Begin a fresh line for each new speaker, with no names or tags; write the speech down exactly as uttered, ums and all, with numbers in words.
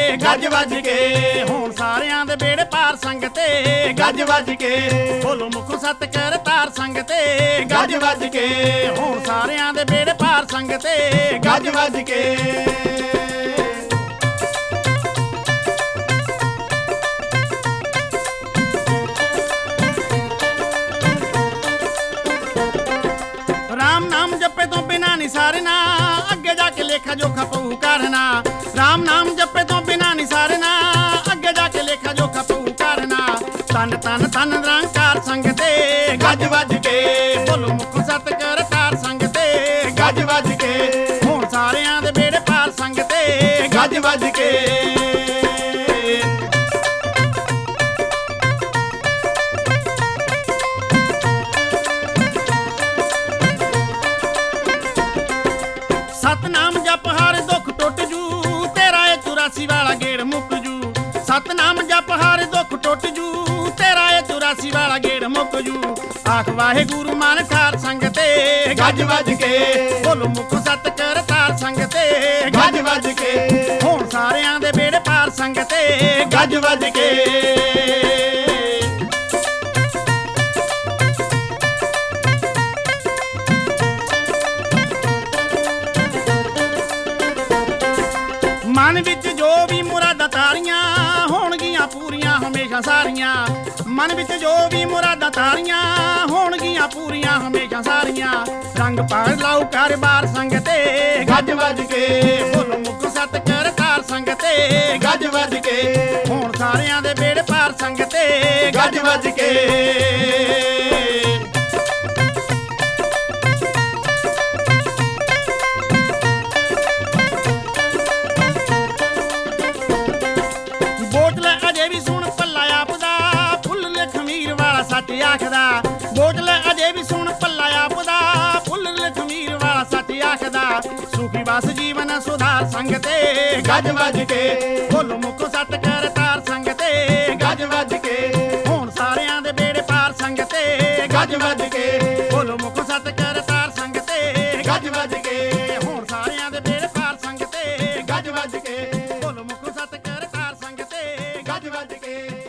ਗੱਜ ਵੱਜ ਕੇ
ਹੁਣ ਸਾਰਿਆਂ ਦੇ ਬੇੜੇ ਪਾਰ ਸੰਗ ਤੇ
ਗੱਜ ਵੱਜ ਕੇ
ਬੋਲੋ ਮੁਖ ਸਤ ਕਰ ਤਾਰ ਸੰਗ ਤੇ
ਗੱਜ ਵੱਜ ਕੇ
ਹੁਣ ਸਾਰਿਆਂ ਦੇ ਬੇੜੇ ਪਾਰ ਸੰਗ ਤੇ
ਗੱਜ ਵੱਜ ਕੇ
राम नाम जपे तो बिना निसारना अगे जाके लेखा जोखा पऊ करना राम नाम जपे तो बिना निसारना अगे जाके लेखा जोखा पऊ करना तन तन तन निरंकार संग ते
ਗੱਜ ਵੱਜ ਕੇ
बोलो मुख सत कर तार संग ते
ਗੱਜ ਵੱਜ ਕੇ
ਹੁਣ ਸਾਰਿਆਂ ਦੇ ਬੇੜੇ ਪਾਰ ਸੰਗ ਤੇ
ਗੱਜ ਵੱਜ ਕੇ
सतनाम जप हर दुख टुट जू तेरा ए चौरासी वाला गेड़ मुक जू सतनाम जप हर दुख टुट जू तेरा ए चौरासी वाला गेड़ मुक जू आख वाहे गुरु मान ठार संग ते
ਗੱਜ ਵੱਜ ਕੇ
बोलो मुख सत कर तार संग ते
ਗੱਜ ਵੱਜ ਕੇ
ਹੁਣ ਸਾਰਿਆਂ ਦੇ ਬੇੜੇ ਪਾਰ ਸੰਗ ਤੇ
ਗੱਜ ਵੱਜ ਕੇ
ਮਨ ਵਿੱਚ ਜੋ ਵੀ ਮੁਰਾਦਾਂ ਤਾਰੀਆਂ ਹੋਣਗੀਆਂ ਪੂਰੀਆਂ ਹਮੇਸ਼ਾ ਸਾਰੀਆਂ ਮਨ ਵਿੱਚ ਜੋ ਵੀ ਮੁਰਾਦਾਂ ਤਾਰੀਆਂ ਹੋਣਗੀਆਂ ਪੂਰੀਆਂ ਹਮੇਸ਼ਾ ਸਾਰੀਆਂ ਰੰਗ ਪਾੜ ਲਾਉ ਕਰ ਬਾਰ ਸੰਗ ਤੇ
ਗੱਜ ਵੱਜ ਕੇ
ਬੋਲੋ ਮੁਖ ਸਤ ਕਰ ਤਾਰ ਸੰਗ ਤੇ
ਗੱਜ ਵੱਜ ਕੇ
ਹੁਣ ਸਾਰਿਆਂ ਦੇ ਬੇੜੇ ਪਾਰ ਸੰਗ ਤੇ
ਗੱਜ ਵੱਜ ਕੇ
ਬੋਤਲ ਅਜੇ ਵੀ ਸੁਣ ਪੱਲਾ ਆਪਦਾ ਫੁੱਲ ਲਖਮੀਰ ਵਾਲਾ ਸੱਚ ਆਖਦਾ ਬੋਤਲ ਅਜੇ ਵੀ ਸੁਣ ਪੱਲਾ ਆਪਦਾ ਫੁੱਲ ਲਖਮੀਰ ਵਾਲਾ ਸੱਚ ਆਖਦਾ ਸੁਖੀ ਬਸ ਜੀਵਨ ਸੁਧਾਰ ਸੰਗ ਤੇ
ਗੱਜ ਵੱਜ ਕੇ
ਬੋਲੋ ਮੁਖ ਸਤ ਕਰ ਤਾਰ ਸੰਗ ਤੇ
ਗੱਜ ਵੱਜ ਕੇ
ਹੁਣ ਸਾਰਿਆਂ ਦੇ ਬੇੜੇ ਪਾਰ ਸੰਗ ਤੇ
ਗੱਜ ਵੱਜ ਕੇ
ਬੋਲੋ ਮੁਖ ਸਤ ਕਰ ਤਾਰ ਸੰਗ ਤੇ
ਗੱਜ ਵੱਜ ਕੇ
ਹੁਣ ਸਾਰਿਆਂ ਦੇ ਬੇੜੇ ਪਾਰ ਸੰਗ ਤੇ
ਗੱਜ ਵੱਜ ਕੇ
ਬੋਲੋ ਮੁਖ ਸਤ ਕਰ ਤਾਰ ਸੰਗ ਤੇ
ਗੱਜ ਵੱਜ ਕੇ